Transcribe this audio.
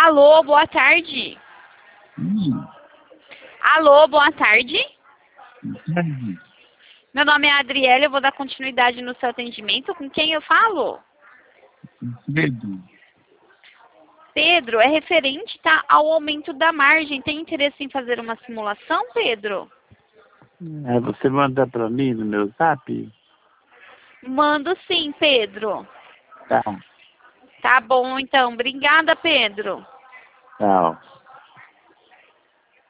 Alô, boa tarde. Alô, boa tarde. Meu nome é Adriele, eu vou dar continuidade no seu atendimento. Com quem eu falo? Pedro. Pedro, é referente, tá, ao aumento da margem. Tem interesse em fazer uma simulação, Pedro? Você manda para mim no meu zap? Mando sim, Pedro. Tá. Tá bom, então. Obrigada, Pedro. Tchau.